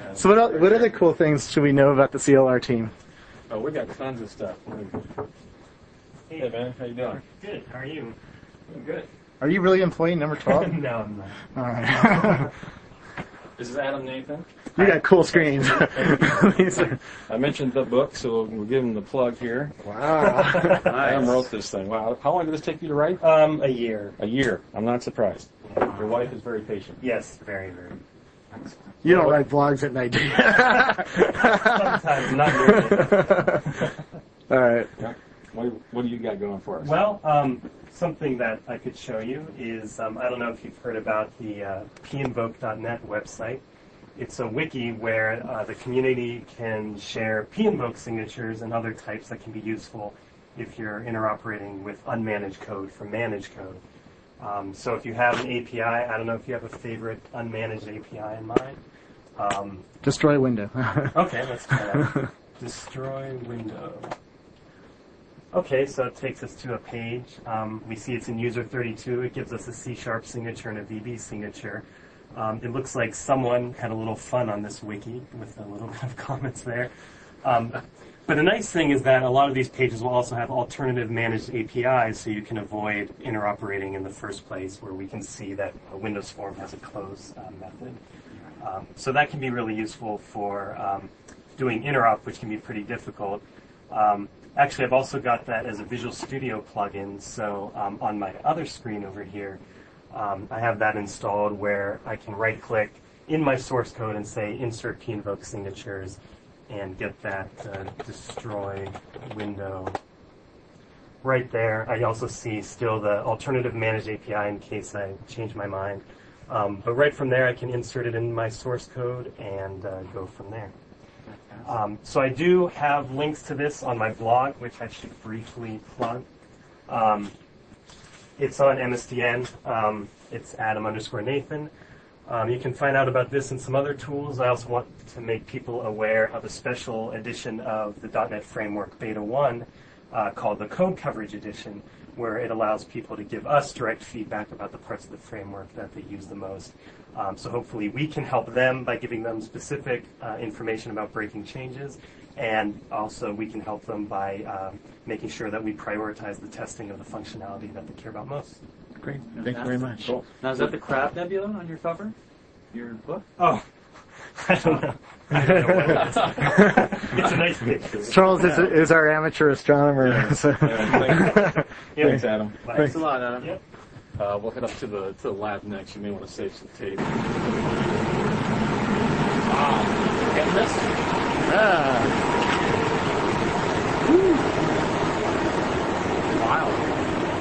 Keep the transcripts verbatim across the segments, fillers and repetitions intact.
So what, el- what other cool things should we know about the C L R team? Oh, we got tons of stuff. Hey, Hey, man, how you doing? good. How are you? I'm good. Are you really employee number twelve? No, I'm not. All right. This is Adam Nathan. You got cool screens. I mentioned the book, so we'll give him the plug here. Wow. Adam wrote this thing. Wow. How long did this take you to write? Um, a year. A year. I'm not surprised. Your wife is very patient. Yes, very, very. You don't write blogs at night, do you? Sometimes, not really. All right. Yeah. What, what do you got going for us? Well, um, something that I could show you is, um, I don't know if you've heard about the uh, p invoke dot net website. It's a wiki where uh, the community can share pinvoke signatures and other types that can be useful if you're interoperating with unmanaged code from managed code. Um, so if you have an A P I, I don't know if you have a favorite unmanaged A P I in mind. Um, Destroy window. okay, let's try that. Destroy window. Okay, so it takes us to a page. Um, we see it's in user thirty-two. It gives us a C-sharp signature and a V B signature. Um, it looks like someone had a little fun on this wiki with a little bit of comments there. Um, but the nice thing is that a lot of these pages will also have alternative managed A P Is, so you can avoid interoperating in the first place, where we can see that a Windows form has a close uh, method. Um, so that can be really useful for um, doing interop, which can be pretty difficult. Um, actually, I've also got that as a Visual Studio plugin, so um, on my other screen over here, um, I have that installed where I can right-click in my source code and say insert pinvoke signatures and get that uh, destroy window right there. I also see still the alternative managed A P I in case I change my mind. Um, but right from there, I can insert it in my source code and uh, go from there. Um, so I do have links to this on my blog, which I should briefly plug. Um, it's on M S D N. Um, it's Adam underscore Nathan. Um, you can find out about this and some other tools. I also want to make people aware of a special edition of the dot net Framework Beta one uh, called the Code Coverage Edition, where it allows people to give us direct feedback about the parts of the framework that they use the most. Um, so hopefully we can help them by giving them specific uh, information about breaking changes, and also we can help them by um, making sure that we prioritize the testing of the functionality that they care about most. Great. Thank you very much. Cool. Now, is that the Crab Nebula on your cover? Your book? Oh, I don't know. I don't know what it is. It's a nice picture. Charles is, is our amateur astronomer. Yeah. So. Yeah, thanks. Thanks, Adam. Thanks a lot, Adam. Yep. Uh, we'll head up to the to the lab next. You may want to save some tape. Wow. Getting this? Ah. Wow.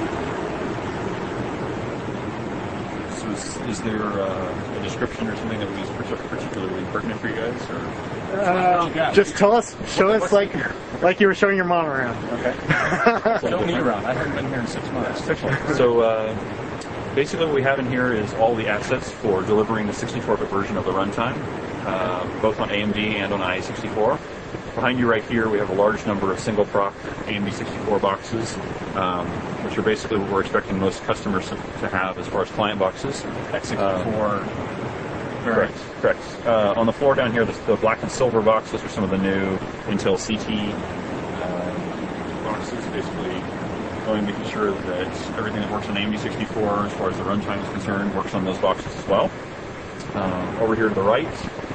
So is, is there uh, a description or something that was particularly pertinent for you guys? Or Uh, just tell us, show us like like you were showing your mom around. Okay. Show me around. I haven't been here in six months. Six months. So uh, basically what we have in here is all the assets for delivering the sixty-four bit version of the runtime, uh, both on A M D and on I A sixty-four. Behind you right here, we have a large number of single proc A M D sixty-four boxes, um, which are basically what we're expecting most customers to have as far as client boxes. X sixty-four. Uh, correct. Correct. Uh, on the floor down here, the, the black and silver boxes are some of the new Intel C T uh, boxes, basically going making sure that everything that works on A M D sixty-four, as far as the runtime is concerned, works on those boxes as well. Um, over here to the right,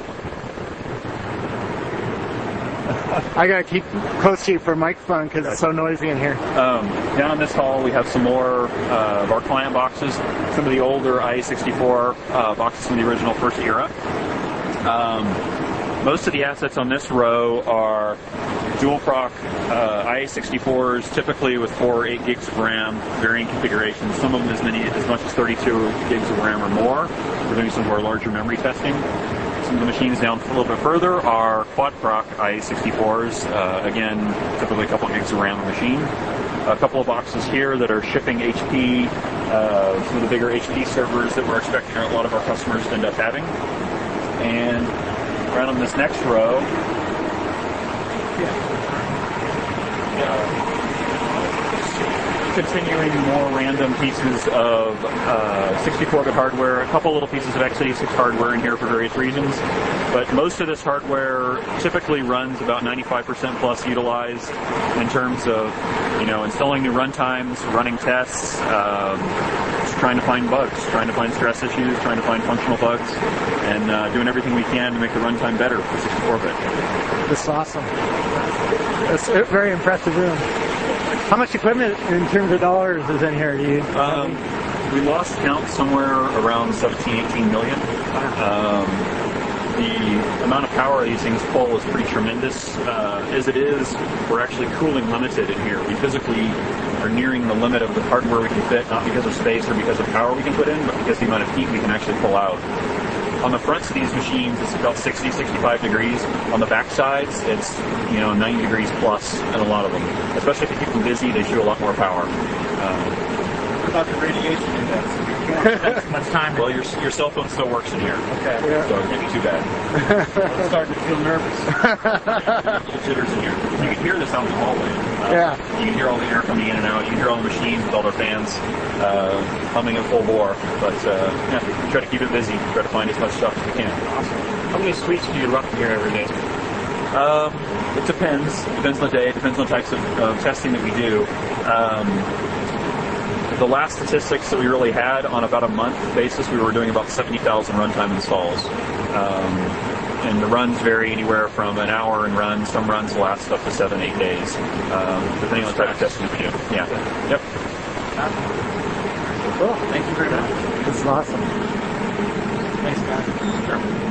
I gotta keep close to you for microphone because it's so noisy in here. Um, down in this hall, we have some more uh, of our client boxes, some of the older I A sixty-four uh, boxes from the original first era. Um, most of the assets on this row are dual proc uh, I A sixty-fours, typically with four or eight gigs of RAM, varying configurations. Some of them as many as much as thirty-two gigs of RAM or more. We're doing some of our larger memory testing. Some of the machines down a little bit further are quad proc I A sixty-fours, uh, again, typically a couple gigs of RAM a machine. A couple of boxes here that are shipping H P, uh, some of the bigger H P servers that we're expecting a lot of our customers to end up having. And right on this next row, yeah. Yeah. continuing more random pieces of uh, sixty-four bit hardware, a couple little pieces of x eighty-six hardware in here for various reasons, but most of this hardware typically runs about ninety-five percent plus utilized in terms of, you know, installing new runtimes, running tests, um, just trying to find bugs, trying to find stress issues, trying to find functional bugs, and uh, doing everything we can to make the runtime better for sixty-four bit. This is awesome. It's a very impressive room. How much equipment in terms of dollars is in here? Do you? Um, we lost count somewhere around seventeen, eighteen million. Um, the amount of power these things pull is pretty tremendous. Uh, as it is, we're actually cooling limited in here. We physically are nearing the limit of the hardware we can fit, not because of space or because of power we can put in, but because of the amount of heat we can actually pull out. On the fronts of these machines, it's about sixty, sixty-five degrees. On the back sides, it's, you know, ninety degrees plus in a lot of them. Especially if you keep them busy, they shoot a lot more power. Um, What about the radiation index? You don't spend too much time. well, your your cell phone still works in here, Okay. Yeah. so it can't be too bad. I'm starting to feel nervous. Little jitters in here. You can hear this out in the hallway. Uh, Yeah. You can hear all the air coming in and out. You can hear all the machines with all their fans uh, humming at full bore. But uh, yeah, we try to keep it busy. Try to find as much stuff as we can. How many suites do you run here every day? Um, it depends. Depends on the day. Depends on the types of uh, testing that we do. Um, the last statistics that we really had on about a month basis, we were doing about seventy thousand runtime installs. Um, and the runs vary anywhere from an hour in runs. Some runs last up to seven, eight days, um, depending on the type of testing we do. Yeah. Yep. Cool. Thank you very much. This is awesome. Thanks, guys. Sure.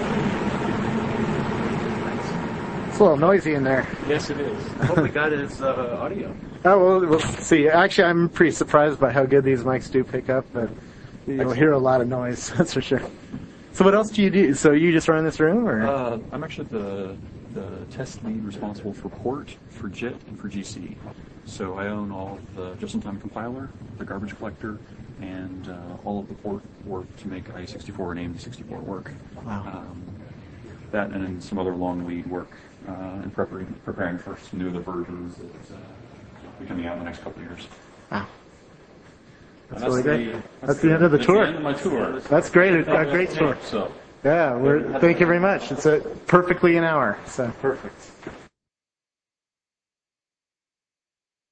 It's a little noisy in there. Yes, it is. I hope we got his uh, audio. Oh, well, we'll see. Actually, I'm pretty surprised by how good these mics do pick up, but you'll hear a lot of noise, that's for sure. So what else do you do? So you just run this room, or? Uh, I'm actually the the test lead responsible for port, for JIT, and for G C. So I own all of the just-in-time compiler, the garbage collector, and uh, all of the port work to make I sixty-four and A M D sixty-four work. Wow. Um, that and then some other long lead work uh, in preparing preparing for some new other versions that uh, will be coming out in the next couple of years. Wow. And That's really the- great. That's the end of the that's tour. The end of my tour. That's great. A a great tour. So. Yeah, we're, thank you very much. It's a perfectly an hour. So Perfect.